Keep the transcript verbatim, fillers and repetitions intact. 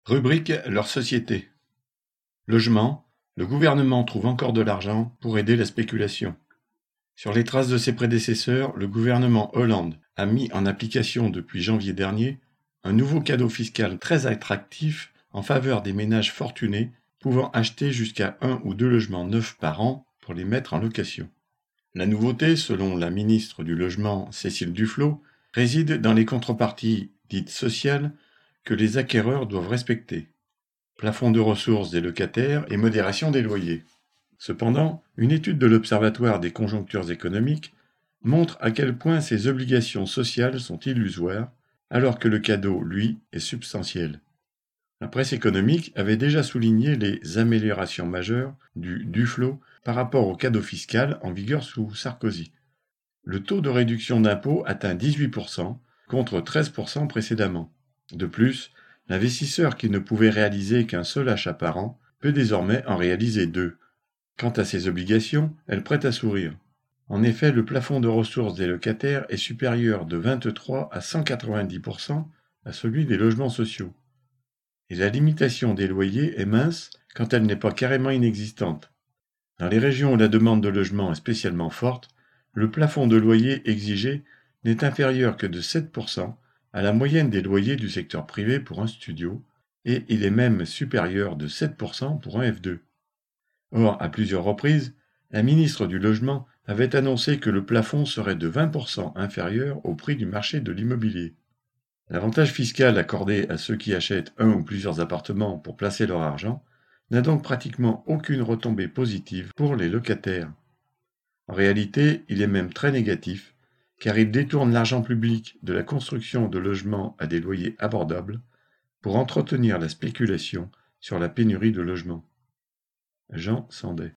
Rubrique leur société. Logement, le gouvernement trouve encore de l'argent pour aider la spéculation. Sur les traces de ses prédécesseurs, le gouvernement Hollande a mis en application depuis janvier dernier un nouveau cadeau fiscal très attractif en faveur des ménages fortunés pouvant acheter jusqu'à un ou deux logements neufs par an pour les mettre en location. La nouveauté, selon la ministre du Logement Cécile Duflot, réside dans les contreparties dites sociales que les acquéreurs doivent respecter. Plafond de ressources des locataires et modération des loyers. Cependant, une étude de l'Observatoire des conjonctures économiques montre à quel point ces obligations sociales sont illusoires, alors que le cadeau, lui, est substantiel. La presse économique avait déjà souligné les améliorations majeures du Duflot par rapport au cadeau fiscal en vigueur sous Sarkozy. Le taux de réduction d'impôt atteint dix-huit pour cent contre treize pour cent précédemment. De plus, l'investisseur qui ne pouvait réaliser qu'un seul achat par an peut désormais en réaliser deux. Quant à ses obligations, elles prêtent à sourire. En effet, le plafond de ressources des locataires est supérieur de vingt-trois à cent quatre-vingt-dix pour cent à celui des logements sociaux. Et la limitation des loyers est mince quand elle n'est pas carrément inexistante. Dans les régions où la demande de logement est spécialement forte, le plafond de loyer exigé n'est inférieur que de sept pour cent à la moyenne des loyers du secteur privé pour un studio, et il est même supérieur de sept pour cent pour un F deux. Or, à plusieurs reprises, la ministre du Logement avait annoncé que le plafond serait de vingt pour cent inférieur au prix du marché de l'immobilier. L'avantage fiscal accordé à ceux qui achètent un ou plusieurs appartements pour placer leur argent n'a donc pratiquement aucune retombée positive pour les locataires. En réalité, il est même très négatif, car il détourne l'argent public de la construction de logements à des loyers abordables pour entretenir la spéculation sur la pénurie de logements. Jean Sandet.